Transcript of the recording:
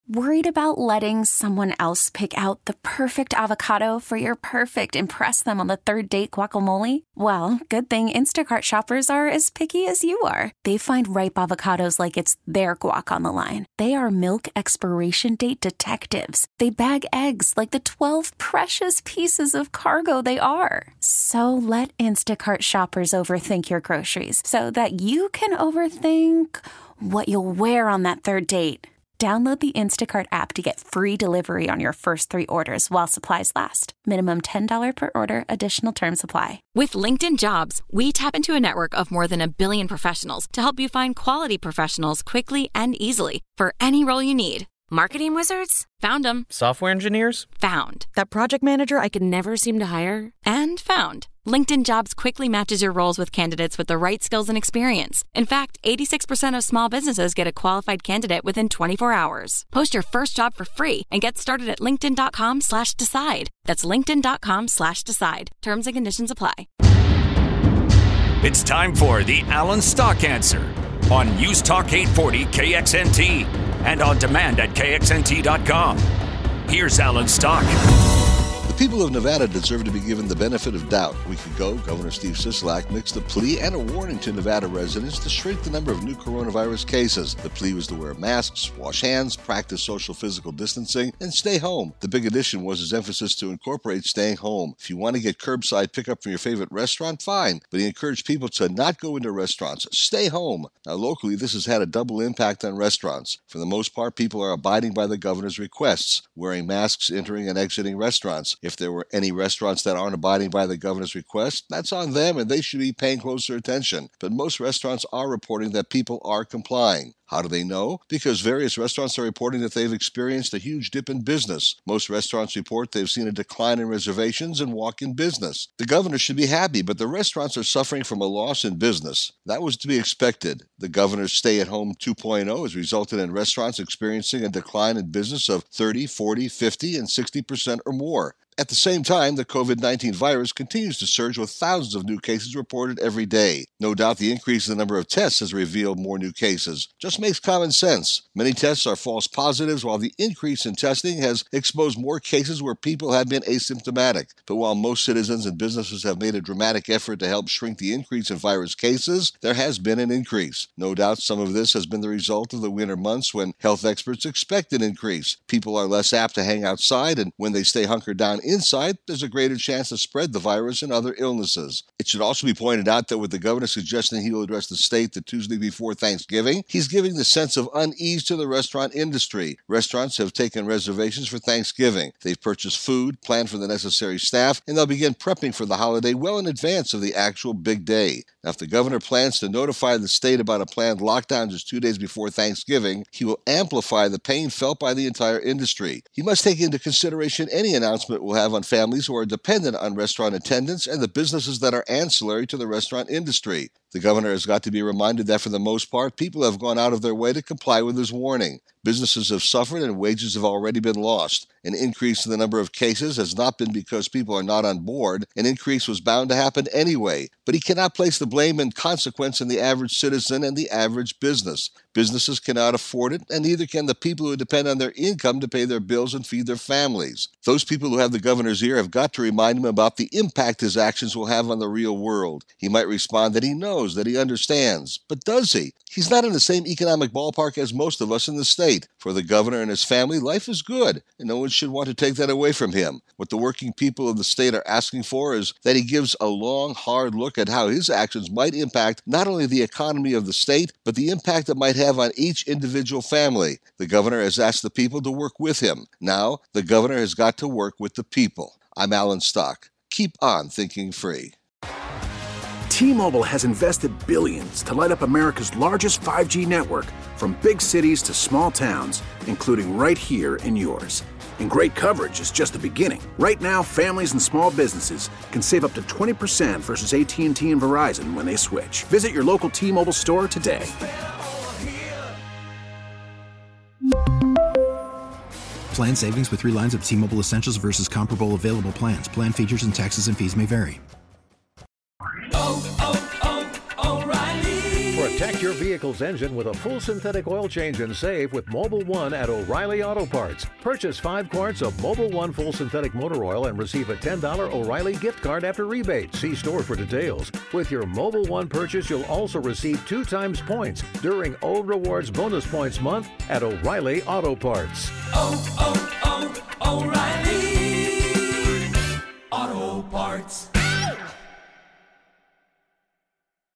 Worried about letting someone else pick out the perfect avocado for your perfect impress them on the third date guacamole? Well, good thing Instacart shoppers are as picky as you are. They find ripe avocados like it's their guac on the line. They are milk expiration date detectives. They bag eggs like the 12 precious pieces of cargo they are. So let Instacart shoppers overthink your groceries so that you can overthink what you'll wear on that third date. Download the Instacart app to get free delivery on your first 3 orders while supplies last. Minimum $10 per order. Additional terms apply. With LinkedIn Jobs, we tap into a network of more than 1 billion professionals to help you find quality professionals quickly and easily for any role you need. Marketing wizards? Found them. Software engineers? Found. That project manager I could never seem to hire? And found. LinkedIn Jobs quickly matches your roles with candidates with the right skills and experience. In fact, 86% of small businesses get a qualified candidate within 24 hours. Post your first job for free and get started at linkedin.com/decide. That's linkedin.com/decide. Terms and conditions apply. It's time for the Alan Stock Answer on News Talk 840 KXNT and on demand at KXNT.com. Here's Alan Stock. The people of Nevada deserve to be given the benefit of doubt. A week ago, Governor Steve Sisolak mixed a plea and a warning to Nevada residents to shrink the number of new coronavirus cases. The plea was to wear masks, wash hands, practice social physical distancing, and stay home. The big addition was his emphasis to incorporate staying home. If you want to get curbside pickup from your favorite restaurant, fine. But he encouraged people to not go into restaurants. Stay home. Now, locally, this has had a double impact on restaurants. For the most part, people are abiding by the governor's requests, wearing masks, entering and exiting restaurants. If there were any restaurants that aren't abiding by the governor's request, that's on them and they should be paying closer attention. But most restaurants are reporting that people are complying. How do they know? Because various restaurants are reporting that they've experienced a huge dip in business. Most restaurants report they've seen a decline in reservations and walk-in business. The governor should be happy, but the restaurants are suffering from a loss in business. That was to be expected. The governor's stay-at-home 2.0 has resulted in restaurants experiencing a decline in business of 30, 40, 50, and 60% or more. At the same time, the COVID-19 virus continues to surge with thousands of new cases reported every day. No doubt the increase in the number of tests has revealed more new cases. Just makes common sense. Many tests are false positives, while the increase in testing has exposed more cases where people have been asymptomatic. But while most citizens and businesses have made a dramatic effort to help shrink the increase in virus cases, there has been an increase. No doubt some of this has been the result of the winter months when health experts expect an increase. People are less apt to hang outside, and when they stay hunkered down inside, there's a greater chance to spread the virus and other illnesses. It should also be pointed out that with the governor suggesting he will address the state the Tuesday before Thanksgiving, he's giving the sense of unease to the restaurant industry. Restaurants have taken reservations for Thanksgiving. They've purchased food, planned for the necessary staff, and they'll begin prepping for the holiday well in advance of the actual big day. Now, if the governor plans to notify the state about a planned lockdown just 2 days before Thanksgiving, he will amplify the pain felt by the entire industry. He must take into consideration any announcement will have on families who are dependent on restaurant attendants and the businesses that are ancillary to the restaurant industry. The governor has got to be reminded that for the most part, people have gone out of their way to comply with his warning. Businesses have suffered and wages have already been lost. An increase in the number of cases has not been because people are not on board. An increase was bound to happen anyway. But he cannot place the blame and consequence on the average citizen and the average business. Businesses cannot afford it, and neither can the people who depend on their income to pay their bills and feed their families. Those people who have the governor's ear have got to remind him about the impact his actions will have on the real world. He might respond that he knows, that he understands. But does he? He's not in the same economic ballpark as most of us in the state. For the governor and his family, life is good, and no one should want to take that away from him. What the working people of the state are asking for is that he gives a long, hard look at how his actions might impact not only the economy of the state, but the impact it might have on each individual family. The governor has asked the people to work with him. Now, the governor has got to work with the people. I'm Alan Stock. Keep on thinking free. T-Mobile has invested billions to light up America's largest 5G network, from big cities to small towns, including right here in yours. And great coverage is just the beginning. Right now, families and small businesses can save up to 20% versus AT&T and Verizon when they switch. Visit your local T-Mobile store today. Plan savings with 3 lines of T-Mobile Essentials versus comparable available plans. Plan features and taxes and fees may vary. O'Reilly. Protect your vehicle vehicle's engine with a full synthetic oil change and save with Mobil 1 at O'Reilly Auto Parts. Purchase 5 quarts of Mobil 1 full synthetic motor oil and receive a $10 O'Reilly gift card after rebate. See store for details. With your Mobil 1 purchase, you'll also receive 2 times points during O Rewards Bonus Points Month at O'Reilly Auto Parts. O'Reilly